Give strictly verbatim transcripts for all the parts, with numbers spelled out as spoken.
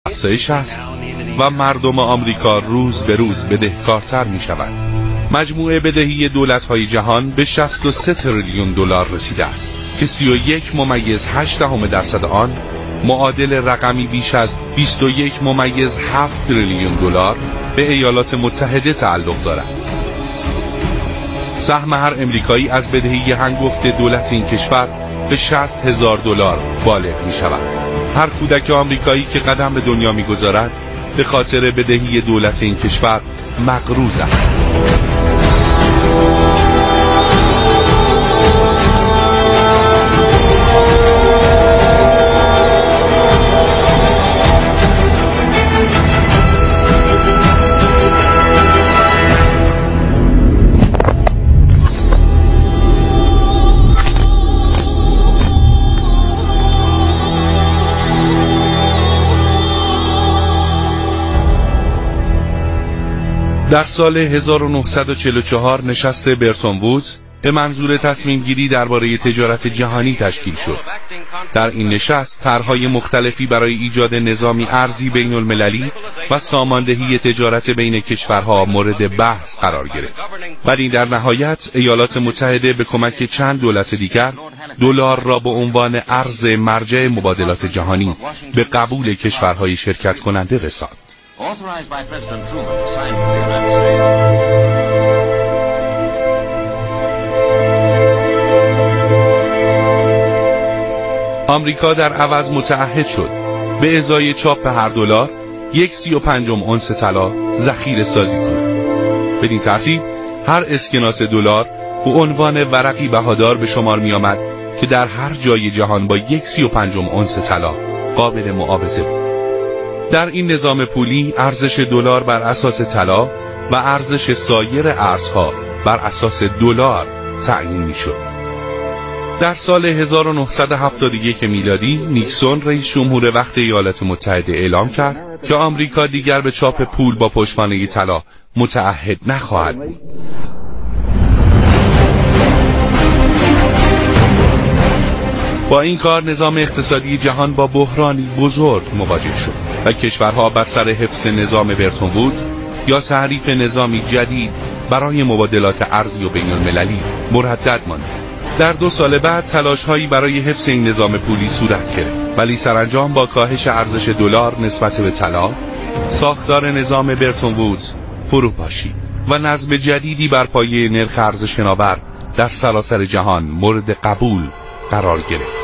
افزایش است و مردم آمریکا روز به روز بدهکارتر می شوند. مجموعه بدهی دولت‌های جهان به شصت و سه تریلیون دلار رسیده است که سی و یک ممیز هشت دهم درصد آن معادل رقمی بیش از بیست و یک ممیز هفت تریلیون دلار به ایالات متحده تعلق دارد. سهم هر امریکایی از بدهی هنگفت دولت این کشور به شصت هزار دلار بالغ می شود. هر کودک آمریکایی که قدم به دنیا می گذارد به خاطر بدهی دولت این کشور مغروض است. در سال هزار و نهصد و چهل و چهار نشست برتون وودز به منظور تصمیم گیری درباره تجارت جهانی تشکیل شد. در این نشست طرح‌های مختلفی برای ایجاد نظامی ارزی بین المللی و ساماندهی تجارت بین کشورها مورد بحث قرار گرفت. ولی در نهایت ایالات متحده به کمک چند دولت دیگر دلار را به عنوان ارز مرجع مبادلات جهانی به قبول کشورهای شرکت کننده رساند. Authorized by President Truman, signed by the United States. آمریکا در عوض متعهد شد به ازای چاپ هر دلار یک سی و پنجم اونس طلا ذخیره سازی کند. بدین ترتیب هر اسکناس دلار به عنوان ورقی بهادار به شمار می آمد که در هر جای جهان با یک سی و پنجم اونس طلا قابل معاوضه بود. در این نظام پولی ارزش دلار بر اساس طلا و ارزش سایر ارزها بر اساس دلار تعیین می‌شد. در سال هزار و نهصد و هفتاد و یک میلادی نیکسون رئیس جمهور وقت ایالات متحده اعلام کرد که آمریکا دیگر به چاپ پول با پشتوانه طلا متعهد نخواهد بود. با این کار نظام اقتصادی جهان با بحرانی بزرگ مواجه شد و کشورها بر سر حفظ نظام برتون وودز یا تعریف نظامی جدید برای مبادلات ارزی و بین المللی مردد ماند. در دو سال بعد تلاش‌هایی برای حفظ این نظام پولی صورت گرفت، ولی سرانجام با کاهش ارزش دلار نسبت به طلا، ساختار نظام برتون وودز فرو پاشید و نظم جدیدی بر پایه نرخ ارز شناور در سراسر جهان مورد قبول قرار گرفت.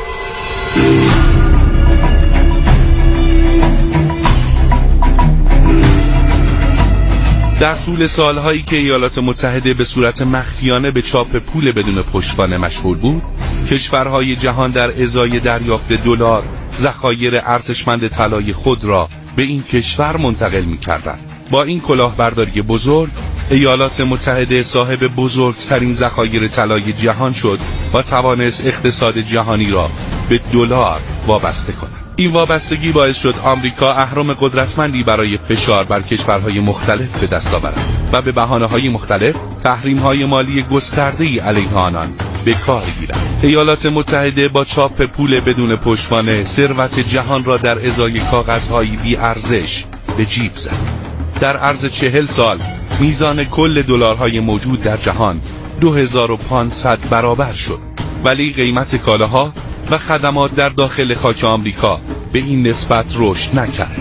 در طول سالهایی که ایالات متحده به صورت مخفیانه به چاپ پول بدون پشتوانه مشغول بود، کشورهای جهان در ازای دریافت دلار ذخایر ارزشمند طلای خود را به این کشور منتقل می‌کردند. با این کلاهبرداری بزرگ، ایالات متحده صاحب بزرگترین ذخایر طلای جهان شد و توانست اقتصاد جهانی را به دلار وابسته کند. این وابستگی باعث شد آمریکا اهرم قدرتمندی برای فشار بر کشورهای مختلف به دست آورد و به بهانه‌های مختلف تحریم‌های مالی گسترده‌ای علیه آنان به کار گیرد. ایالات متحده با چاپ پول بدون پشتوانه ثروت جهان را در ازای کاغذهای بی ارزش به جیب زد. در عرض چهل سال میزان کل دلارهای موجود در جهان دو هزار و پانصد برابر شد، ولی قیمت کالاها و خدمات در داخل خاک آمریکا به این نسبت رشد نکرد.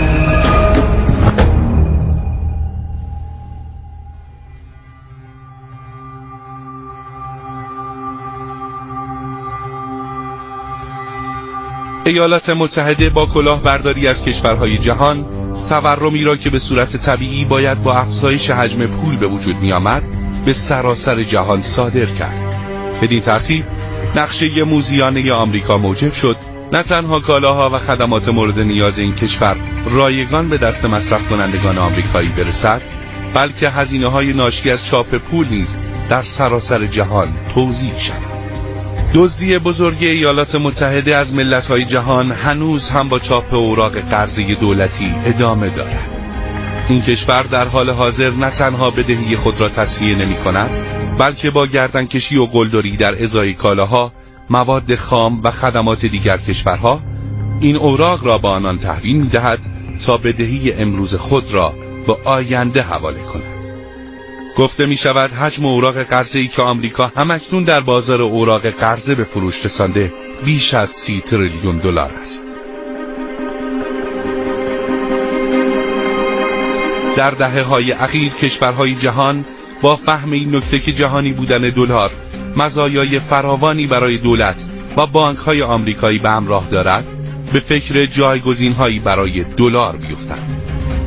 ایالات متحده با کلاهبرداری از کشورهای جهان تورمی را که به صورت طبیعی باید با افزایش حجم پول به وجود می آمد به سراسر جهان صادر کرد. بدین ترتیب نقشه موذیانه آمریکا موجب شد نه تنها کالاها و خدمات مورد نیاز این کشور رایگان به دست مصرف کنندگان آمریکایی برسد، بلکه هزینه‌های ناشی از چاپ پول نیز در سراسر جهان توزیع شد. دزدی بزرگ ایالات متحده از ملت‌های جهان هنوز هم با چاپ اوراق قرضه دولتی ادامه دارد. این کشور در حال حاضر نه تنها بدهی خود را تسویه نمی‌کند، بلکه با گردنکشی و قلدری در ازای کالاها، مواد خام و خدمات دیگر کشورها این اوراق را به آنان تحویل می‌دهد تا بدهی امروز خود را به آینده حواله کند. گفته می شود حجم اوراق قرضه‌ای که آمریکا همکنون در بازار اوراق قرضه به فروش رسانده بیش از سی تریلیون دلار است. در دهه‌های اخیر کشورهای جهان با فهم این نکته که جهانی بودن دلار مزایای فراوانی برای دولت و بانک‌های آمریکایی به همراه دارد، به فکر جایگزین‌هایی برای دلار بیفتند.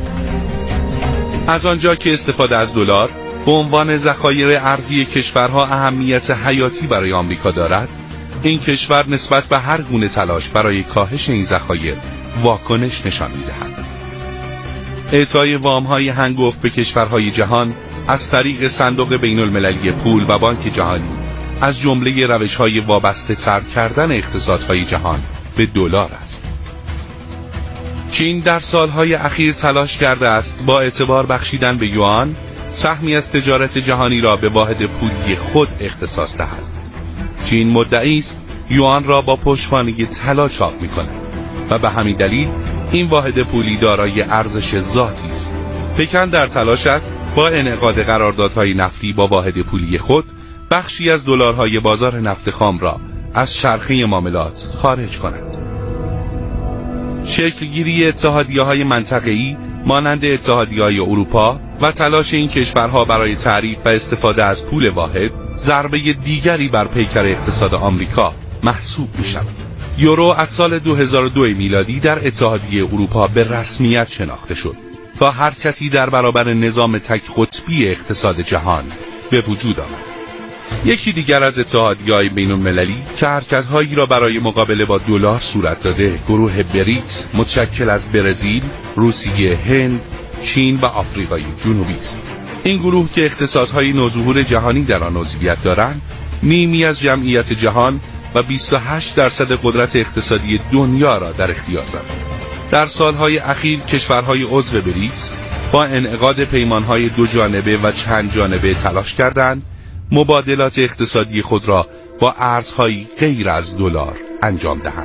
از آنجا که استفاده از دلار به عنوان ذخایر ارزی کشورها اهمیت حیاتی برای آمریکا دارد، این کشور نسبت به هر گونه تلاش برای کاهش این ذخایر واکنش نشان می‌دهد. اعطای وام‌های هنگفت به کشورهای جهان از طریق صندوق بین‌المللی پول و بانک جهانی از جمله روش‌های وابسته تر کردن اقتصادهای جهان به دلار است. چین در سالهای اخیر تلاش کرده است با اعتبار بخشیدن به یوان سهمی از تجارت جهانی را به واحد پولی خود اختصاص دهد. چین مدعی است یوان را با پشتوانه طلا چاپ می‌کند و به همین دلیل این واحد پولی دارای ارزش ذاتی است. پکن در تلاش است با انعقاد قراردادهای نفتی با واحد پولی خود بخشی از دلارهای بازار نفت خام را از چرخه معاملات خارج کند. شکلگیری اتحادیه‌های منطقه‌ای مانند اتحادیه‌های اروپا و تلاش این کشورها برای تعریف و استفاده از پول واحد ضربه دیگری بر پیکر اقتصاد آمریکا محسوب می‌شود. یورو از سال دو هزار و دو میلادی در اتحادیه اروپا به رسمیت شناخته شد تا حرکتی در برابر نظام تک قطبی اقتصاد جهان به وجود آمد. یکی دیگر از اتحادیه‌های بین‌المللی که حرکت‌هایی را برای مقابله با دلار صورت داده، گروه بریکس متشکل از برزیل، روسیه، هند، چین و آفریقای جنوبی است. این گروه که اقتصادهای نوظهور جهانی در آن عضویت دارند، نیمی از جمعیت جهان و بیست و هشت درصد قدرت اقتصادی دنیا را در اختیار دارند. در سالهای اخیر کشورهای عضو بریکس با انعقاد پیمانهای دو جانبه و چند جانبه تلاش کردند مبادلات اقتصادی خود را با ارزهای غیر از دلار انجام دهند.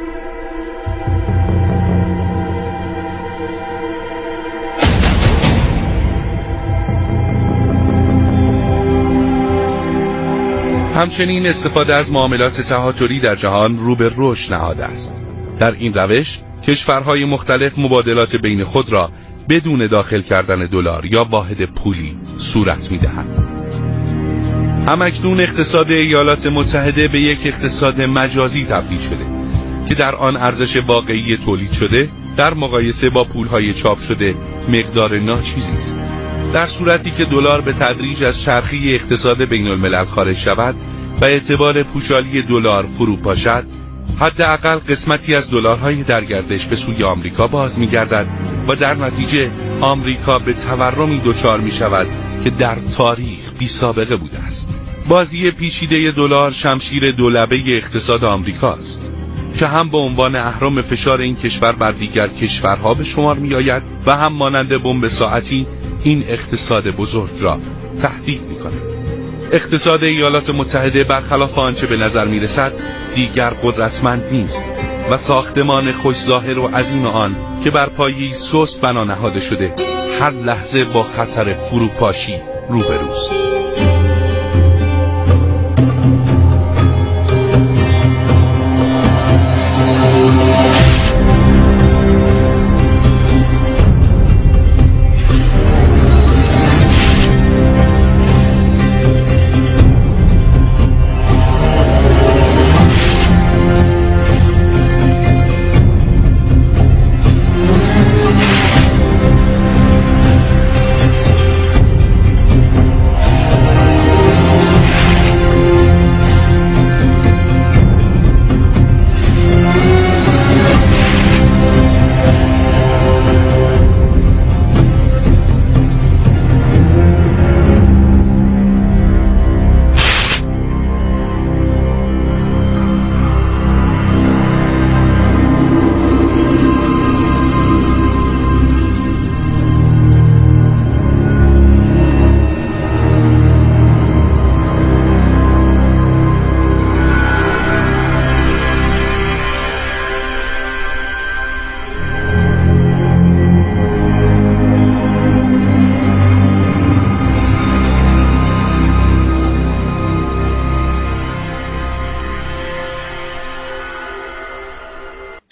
همچنین استفاده از معاملات تهاتری در جهان رو به رشد نهاده است. در این روش کشورهای مختلف مبادلات بین خود را بدون داخل کردن دلار یا واحد پولی صورت می‌دهند. همکنون اقتصاد ایالات متحده به یک اقتصاد مجازی تبدیل شده که در آن ارزش واقعی تولید شده در مقایسه با پولهای چاپ شده مقدار ناچیزی است. در صورتی که دلار به تدریج از چرخه اقتصاد بین الملل خارج شود و اعتبار پوشالی دلار فرو پاشد، حداقل قسمتی از دلارهای در گردش به سوی آمریکا باز می‌گردد و در نتیجه آمریکا به تورمی دچار می‌شود که در تاریخ بی سابقه بوده است. بازی پیچیده دلار شمشیر دولبه اقتصاد آمریکاست که هم به عنوان اهرم فشار این کشور بر دیگر کشورها به شمار می‌آید و هم مانند بمب ساعتی این اقتصاد بزرگ را تهدید می‌کند. اقتصاد ایالات متحده برخلاف آنچه به نظر می‌رسد دیگر قدرتمند نیست و ساختمان خوش ظاهر و عظیم آن که بر پایه‌ای سست بنا نهاده شده هر لحظه با خطر فروپاشی روبروست.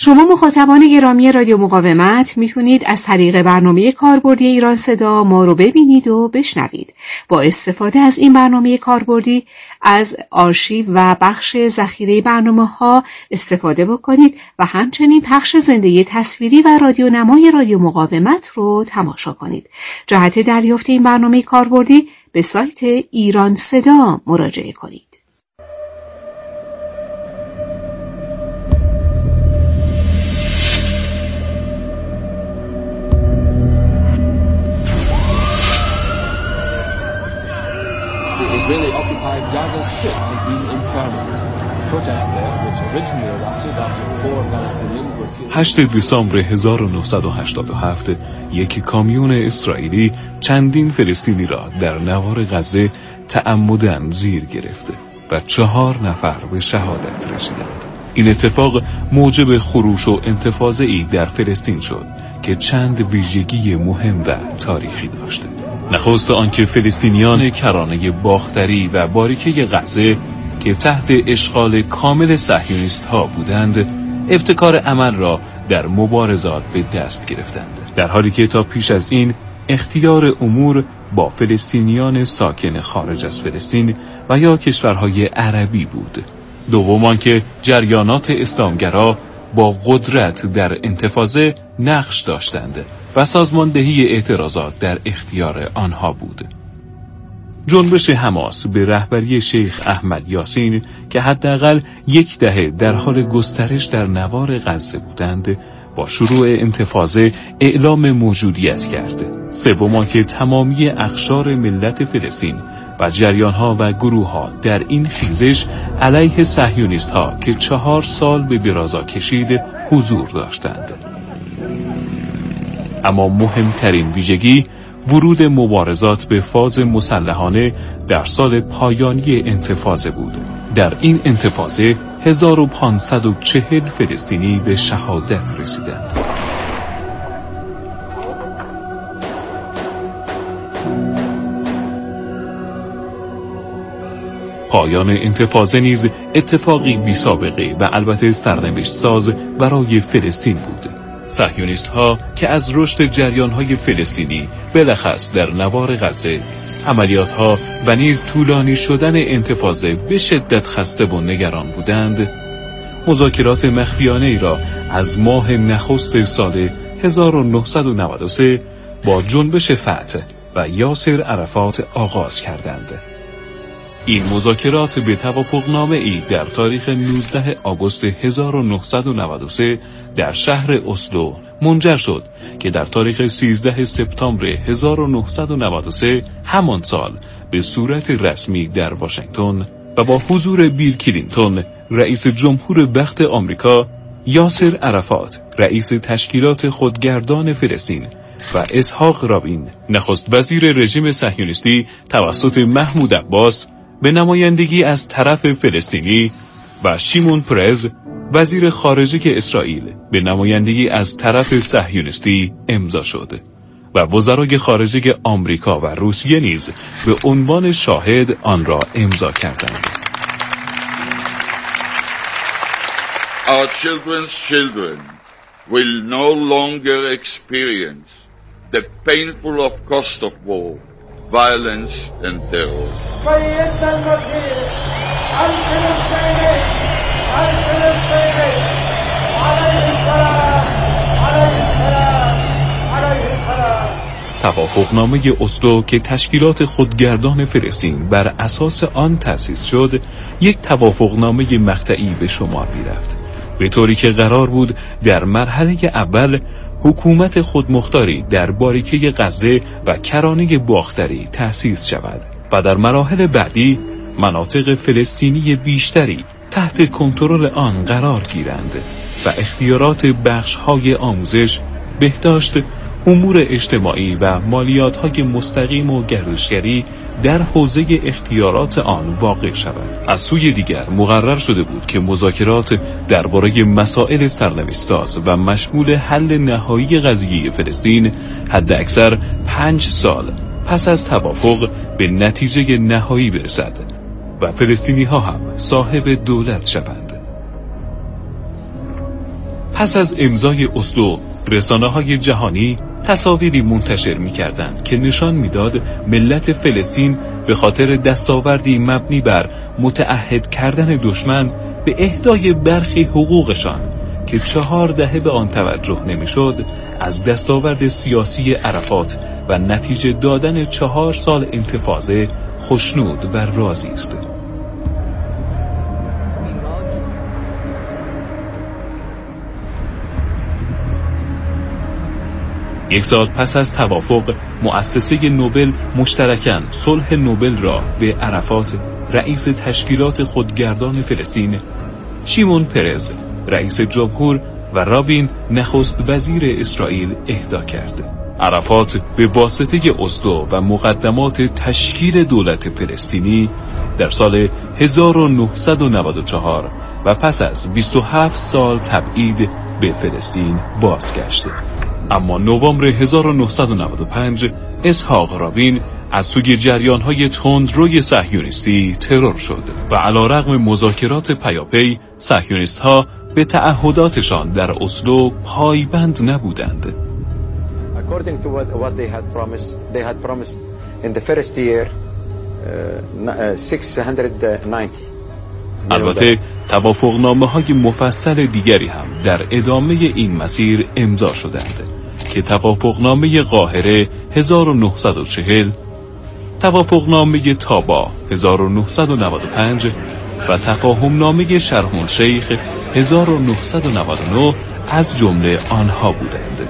شما مخاطبان گرامی رادیو مقاومت میتونید از طریق برنامه کاربردی ایران صدا ما رو ببینید و بشنوید. با استفاده از این برنامه کاربردی از آرشیو و بخش ذخیره برنامه‌ها استفاده بکنید و همچنین پخش زنده تصویری و رادیو نمای رادیو مقاومت رو تماشا کنید. جهت دریافت این برنامه کاربردی به سایت ایران صدا مراجعه کنید. Israeli-occupied Gaza Strip has been impermanent. Protests there, which originally erupted after four Palestinians were killed. هشتم دسامبر هزار و نهصد و هشتاد و هفت یک کامیون اسرائیلی چندین فلسطینی را در نوار غزه تعمداً زیر گرفته و چهار نفر به شهادت رسیدند. این اتفاق موجب خروش و انتفاضه‌ای در فلسطین شد که چند ویژگی مهم و تاریخی داشته. نخست آنکه فلسطینیان کرانه باختری و باریکه غزه که تحت اشغال کامل صهیونیست ها بودند ابتکار عمل را در مبارزات به دست گرفتند، در حالی که تا پیش از این اختیار امور با فلسطینیان ساکن خارج از فلسطین و یا کشورهای عربی بود. دوم آنکه جریانات اسلامگرا با قدرت در انتفاضه نقش داشتند و سازماندهی اعتراضات در اختیار آنها بود. جنبش حماس به رهبری شیخ احمد یاسین که حداقل یک دهه در حال گسترش در نوار غزه بودند با شروع انتفاضه اعلام موجودیت کرد. سوم آنکه تمامی اقشار ملت فلسطین و جریانها و گروهها در این خیزش علیه صهیونیست‌ها که چهار سال به درازا کشید حضور داشتند. اما مهمترین ویژگی ورود مبارزات به فاز مسلحانه در سال پایانی انتفاضه بود. در این انتفاضه هزار و پانصد و چهل فلسطینی به شهادت رسیدند. پایان انتفاضه نیز اتفاقی بی سابقه و البته سرنوشت ساز برای فلسطین بود. صهیونیست ها که از رشد جریان های فلسطینی بلخص در نوار غزه، عملیات ها و نیز طولانی شدن انتفاضه به شدت خسته و نگران بودند، مذاکرات مخفیانه ای را از ماه نخست سال هزار و نهصد و نود و سه با جنبش فتح و یاسر عرفات آغاز کردند. این مذاکرات به توافقنامه ای در تاریخ نوزدهم آگوست هزار و نهصد و نود و سه در شهر اسلو منجر شد که در تاریخ سیزدهم سپتامبر هزار و نهصد و نود و سه همان سال به صورت رسمی در واشنگتن و با حضور بیل کلینتون رئیس جمهور وقت آمریکا، یاسر عرفات رئیس تشکیلات خودگردان فلسطین و اسحاق رابین نخست وزیر رژیم صهیونیستی توسط محمود عباس به نمایندگی از طرف فلسطینی و شیمون پرز وزیر خارجه اسرائیل به نمایندگی از طرف صهیونیستی امضا شد و وزرای خارجه آمریکا و روسیه نیز به عنوان شاهد آن را امضا کردند. Our children's children will no longer experience the painful of cost of war, violence and terror. توافقنامه اسلو که تشکیلات خودگردان فلسطین بر اساس آن تأسیس شد، یک توافقنامه مقطعی به شمار می‌رفت، به طوری که قرار بود در مرحله اول حکومت خودمختاری در باریکه غزه و کرانه باختری تأسیس شود و در مراحل بعدی مناطق فلسطینی بیشتری تحت کنترل آن قرار گیرند و اختیارات بخش‌های آموزش، بهداشت، امور اجتماعی و مالیات‌های مستقیم و گردشگری در حوزه اختیارات آن واقع شود. از سوی دیگر مقرر شده بود که مذاکرات درباره مسائل سرنوشت‌ساز و مشمول حل نهایی قضیه فلسطین حداکثر پنج سال پس از توافق به نتیجه نهایی برسد و فلسطینی‌ها هم صاحب دولت شوند. پس از امضای اسلو رسانه‌های جهانی تصاویری منتشر می‌کردند که نشان می‌داد ملت فلسطین به خاطر دستاوردی مبنی بر متعهد کردن دشمن به اهدای برخی حقوقشان که چهار دهه به آن توجه نمی‌شد از دستاورد سیاسی عرفات و نتیجه دادن چهار سال انتفاضه خوشنود و راضی است. یک سال پس از توافق، مؤسسه نوبل مشترکاً صلح نوبل را به عرفات رئیس تشکیلات خودگردان فلسطین، شیمون پرز رئیس جمهور و رابین نخست وزیر اسرائیل اهدا کرد. عرفات به واسطه اسلو و مقدمات تشکیل دولت فلسطینی در سال هزار و نهصد و نود و چهار و پس از بیست و هفت سال تبعید به فلسطین بازگشت. اما نوامبر هزار و نهصد و نود و پنج اسحاق رابین از سوی جریان‌های تندروی صهیونیستی ترور شد و علیرغم مذاکرات پیاپی صهیونیست‌ها به تعهداتشان در اسلو پایبند نبودند. According to what, what they had promised, they had promised in the first year uh, six hundred ninety. البته توافقنامه‌های مفصل دیگری هم در ادامه این مسیر امضا شدند که توافقنامه قاهره هزار و نهصد و چهل، توافقنامه تابا هزار و نهصد و نود و پنج و تفاهمنامه شرم الشیخ هزار و نهصد و نود و نه از جمله آنها بودند.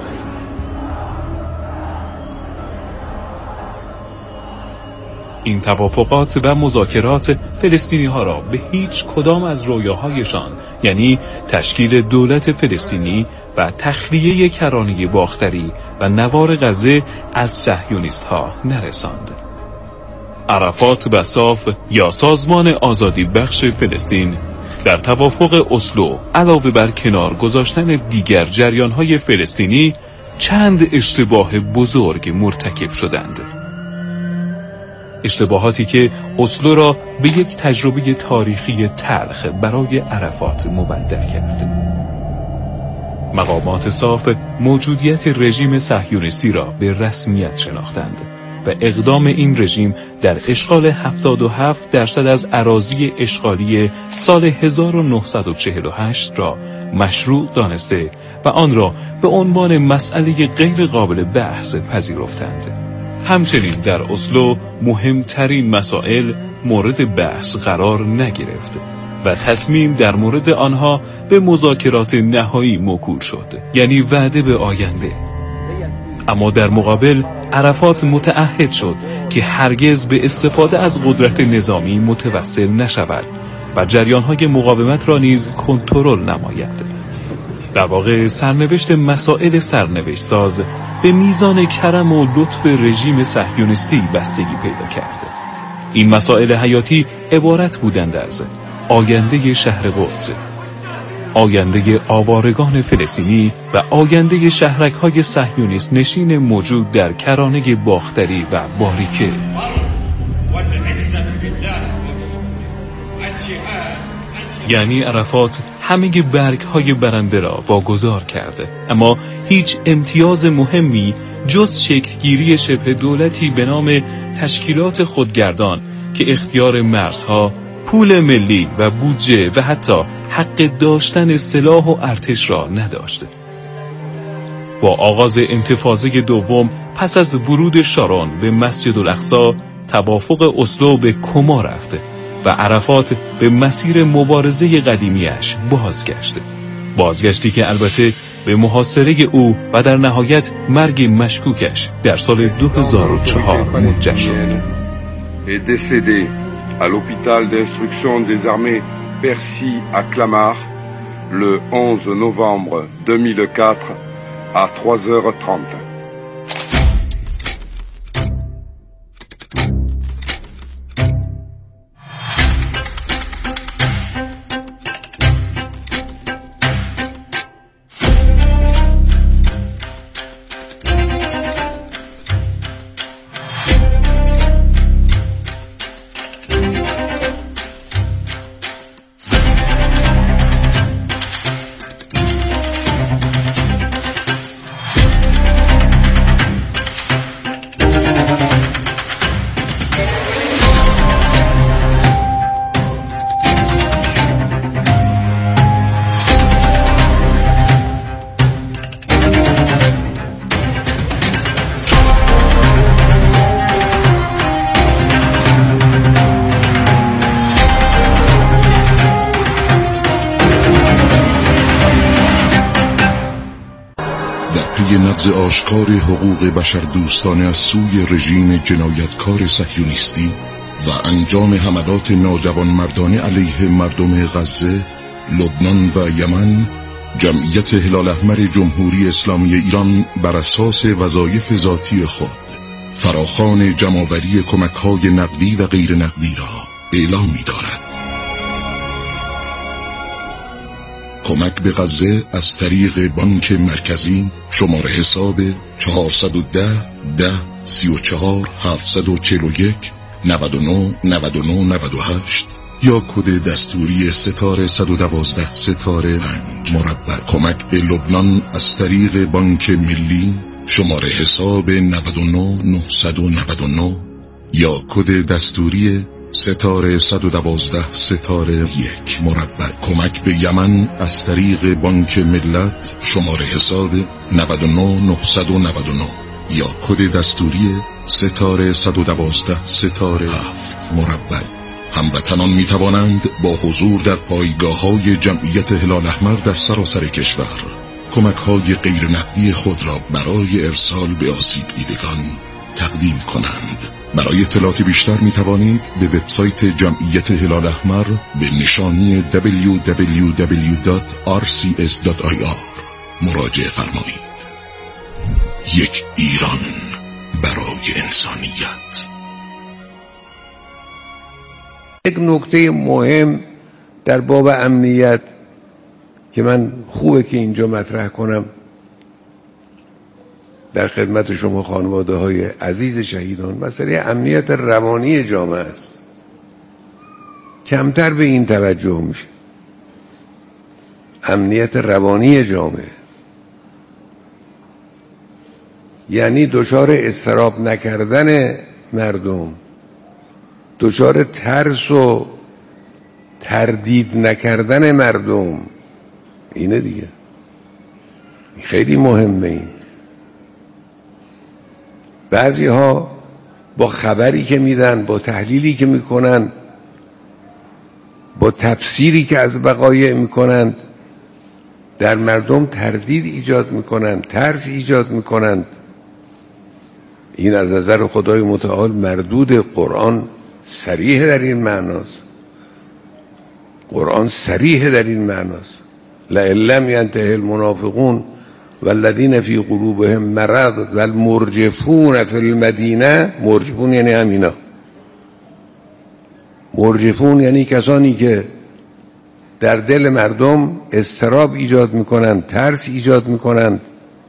این توافقات و مذاکرات فلسطینی ها را به هیچ کدام از رویاهایشان، یعنی تشکیل دولت فلسطینی و تخلیه کرانه باختری و نوار غزه از صهیونیست ها نرساند. عرفات و صاف یا سازمان آزادی بخش فلسطین در توافق اسلو علاوه بر کنار گذاشتن دیگر جریان‌های فلسطینی چند اشتباه بزرگ مرتکب شدند. اشتباهاتی که اسلو را به یک تجربه تاریخی تلخ برای عرفات مبدل کرد. مقامات صاف موجودیت رژیم صهیونیستی را به رسمیت شناختند و اقدام این رژیم در اشغال هفتاد و هفت درصد از اراضی اشغالی سال هزار و نهصد و چهل و هشت را مشروع دانسته و آن را به عنوان مسئله غیر قابل بحث پذیرفتند. همچنین در اسلو مهمترین مسائل مورد بحث قرار نگرفت و تصمیم در مورد آنها به مذاکرات نهایی موکول شد، یعنی وعده به آینده. اما در مقابل عرفات متعهد شد که هرگز به استفاده از قدرت نظامی متوسل نشود و جریان‌های مقاومت را نیز کنترل نماید. در واقع سرنوشت مسائل سرنوشت ساز به میزان کرم و لطف رژیم صهیونیستی بستگی پیدا کرد. این مسائل حیاتی عبارت بودند از آینده شهر قدس، آینده آوارگان فلسطینی و آینده شهرک‌های صهیونیست نشین موجود در کرانه باختری و باریکه. یعنی عرفات همه برگ‌های برنده را واگذار کرده، اما هیچ امتیاز مهمی جز شکلگیری شبه دولتی به نام تشکیلات خودگردان که اختیار مرزها، پول ملی و بودجه و حتی حق داشتن سلاح و ارتش را نداشت. با آغاز انتفاضه دوم پس از ورود شارون به مسجد الاقصی، توافق اسلو به کما رفت و عرفات به مسیر مبارزه قدیمیش بازگشت. بازگشتی که البته به محاصره او و در نهایت مرگ مشکوکش در سال دو هزار و چهار منجر شد. est décédé à l'hôpital d'instruction des armées Percy à Clamart le onze novembre deux mille quatre à trois heures trente. نقض آشکار حقوق بشر دوستانه از سوی رژیم جنایتکار صهیونیستی و انجام حملات ناجوانمردانه علیه مردم غزه، لبنان و یمن، جمعیت هلال احمر جمهوری اسلامی ایران بر اساس وظایف ذاتی خود فراخوان جمع‌آوری کمک‌های نقدی و غیر نقدی را اعلام می‌دارد. کمک به غزه از طریق بانک مرکزی شماره حساب چهارصد و ده ده سی و چهار هفتصد و چهل و یک نود و نه نود و نه نود و هشت یا کد دستوری ستاره صد و دوازده ستاره پنج مربع. کمک به لبنان از طریق بانک ملی شماره حساب نود و نه نهصد و نود و نه یا کد دستوری ستاره صد و دوازده ستاره یک مربع. کمک به یمن از طریق بانک ملت شماره حساب نود و نه نهصد و نود و نه یا کد دستوری ستاره صد و دوازده ستاره هفت مربع. هموطنان می توانند با حضور در پایگاه‌های جمعیت هلال احمر در سراسر کشور کمک‌های غیر نقدی خود را برای ارسال به آسیب دیدگان تقدیم کنند. برای اطلاعات بیشتر می توانید به وبسایت جمعیت هلال احمر به نشانی دبلیو دبلیو دبلیو دات آر سی اس دات آی آر مراجعه فرمایید. یک ایران برای انسانیت. یک نکته مهم در باب امنیت که من خوبه که اینجا مطرح کنم در خدمت شما خانواده های عزیز شهیدان، مسئله امنیت روانی جامعه است. کمتر به این توجه میشه. امنیت روانی جامعه یعنی دچار اضطراب نکردن مردم، دچار ترس و تردید نکردن مردم. اینه دیگه، خیلی مهمه. این بعضی ها با خبری که میدن، با تحلیلی که میکنن، با تفسیری که از وقایع میکنند در مردم تردید ایجاد میکنند، ترس ایجاد میکنند. این از نظر خدای متعال مردود. قرآن صریح در این معناست. قرآن صریح در این معناست. لئن لم ینته المنافقون والذین فی قلوبهم مرض والمرجفون فی المدینه. مرجفون یعنی همینا. مرجفون یعنی کسانی که در دل مردم اضطراب ایجاد میکنند، ترس ایجاد میکنند.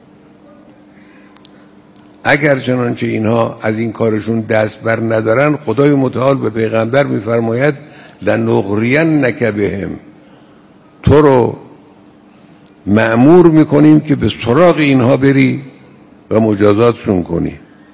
اگر چنانچه اینها از این کارشون دست بر ندارن، خدای متعال به پیغمبر میفرماید لنغرینک بهم، تو رو مأمور میکنیم که به سراغ اینها بری و مجازاتشون کنی.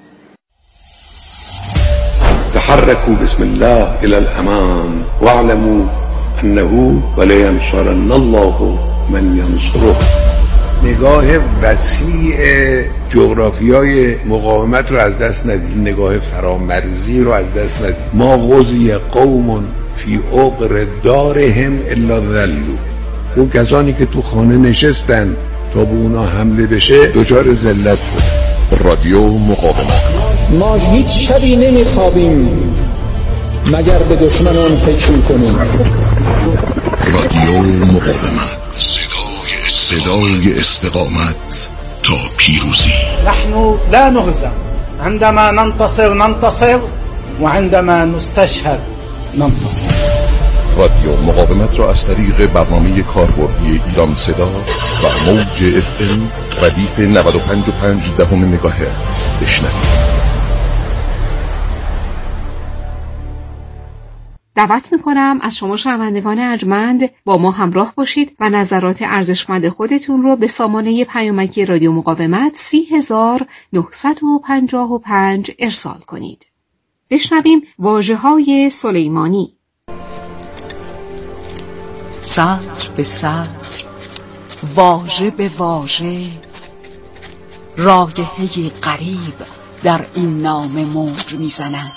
تحركوا بسم الله الى الامام واعلموا انه ولینصرن الله من ینصره. نگاه وسیع جغرافیای مقاومت رو از دست ندید، نگاه فرامرزی رو از دست ندید. ما غزی قوم فی عقر دارهم الا ذلوا. اون کسانی که تو خانه نشستن تا به اونا حمله بشه دچار ذلت شد. رادیو مقاومت. ما هیچ شبی نمیخوابیم مگر به دشمنان فکر میکنیم. رادیو مقاومت، صدای, صدای استقامت تا پیروزی. نحن لا نهزم عندما ننتصر ننتصر وعندما نستشهد ننتصر. رادیو مقاومت را از طریق برنامه کاربردی ایران صدا و موج اف ام ردیف نود و پنج و پنج دهم مگاهرتز بشنوید. دعوت میکنم از شما شنوندگان ارجمند با ما همراه باشید و نظرات ارزشمند خودتون رو به سامانه پیامکی رادیو مقاومت سی هزار نهصد و پنجاه و پنج ارسال کنید. بشنویم واژه‌های سلیمانی. سطر به سطر، واژه به واژه، رایحه‌ی غریب در این نامه موج میزند.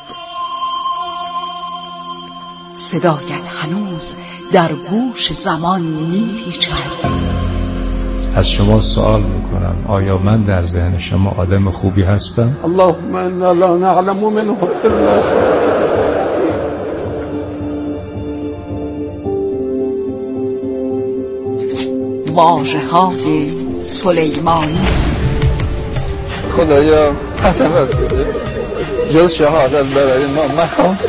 صدایت هنوز در گوش زمان میپیچد. از شما سوال میکنم آیا من در ذهن شما آدم خوبی هستم؟ اللهم انا لا نعلم منه الا واژه‌های سلیمانی. خدایا قسمت بده جز شهادت برای ما مخوام.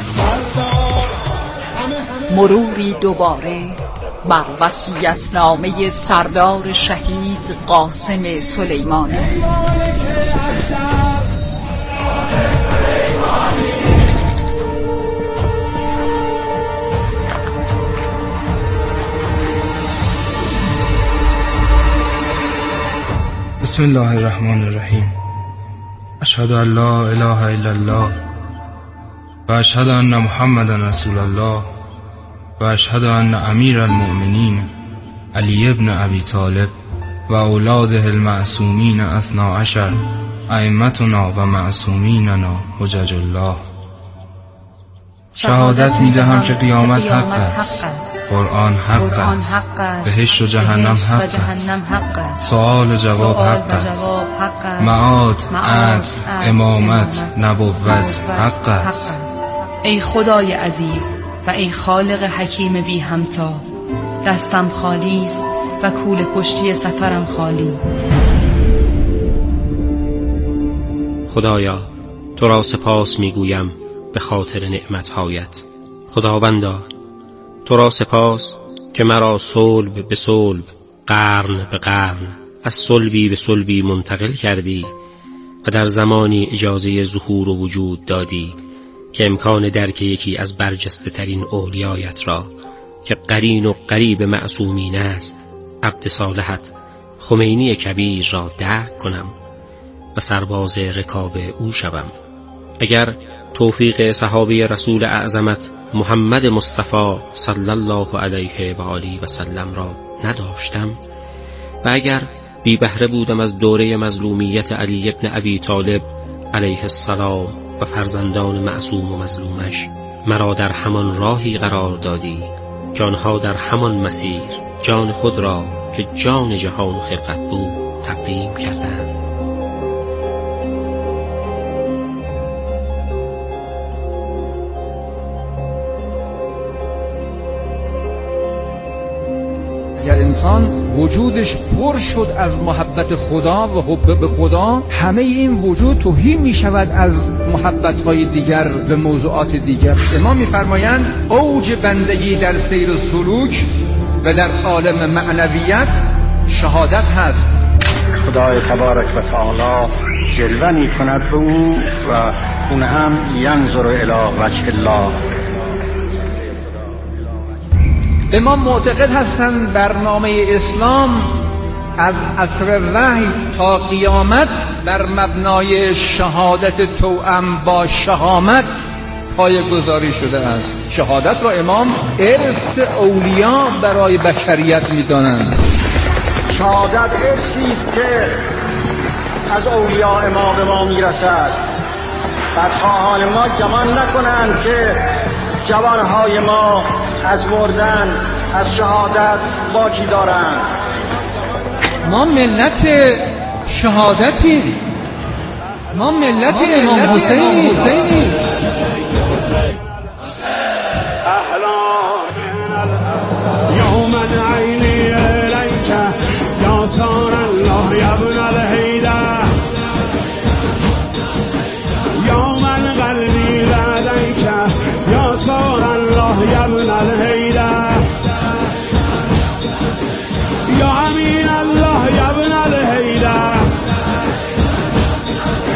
مروری دوباره بر وصیت‌نامه سردار شهید قاسم سلیمانی. بسم الله الرحمن الرحیم. اشهد ان لا اله الا الله و اشهد ان محمدا رسول الله و اشهد ان امیر المؤمنین علی ابن ابی طالب و اولاده المعصومین اثنا عشر ائمتنا و معصومیننا حجج الله. شهادت می دهم که قیامت حق است، قرآن حق است، بهشت و جهنم حق است، سؤال و جواب حق است، معاد، عدل، امامت، نبوت حق است. ای خدای عزیز و ای خالق حکیم بی همتا، دستم خالی است و کوله پشتی سفرم خالی. خدایا تو را سپاس میگویم به خاطر نعمتهایت. خداوندا تو را سپاس که مرا صلب به صلب، قرن به قرن، از صلبی به صلبی منتقل کردی و در زمانی اجازه ظهور و وجود دادی که امکان درک یکی از برجسته ترین اولیایت را که قرین و قریب معصومین است، عبد صالحت خمینی کبیر را درک کنم و سرباز رکاب او شوم. اگر توفیق صحابه رسول اعظمت محمد مصطفی صلی الله علیه و آله و سلم را نداشتم و اگر بی بهره بودم از دوره مظلومیت علی ابن ابی طالب علیه السلام و فرزندان معصوم و مظلومش، مرا در همان راهی قرار دادی که آنها در همان مسیر جان خود را که جان جهان و خلقت بود تقدیم کردند. اگر انسان وجودش پر شد از محبت خدا و حب به خدا، همه این وجود توهی می شود از محبت‌های دیگر به موضوعات دیگر. امام می‌فرمایند اوج بندگی در سیر سلوک و در عالم معنویت شهادت هست. خدای تبارک و تعالی جلوه می کند به او و اون هم ینظر الی وجه الله. امام معتقد هستند برنامه اسلام از عصر وحی تا قیامت بر مبنای شهادت توأم با شهامت پایه‌گذاری شده است. شهادت را امام ارث اولیا برای بشریت می‌دانند. شهادت ارثی است که از اولیاء ما به ما میرسد. بدخواهان ما گمان نکنند که جوانهای ما از مردن از شهادت باکی دارند. ما ملت شهادتیم، ما ملت امام حسینیم.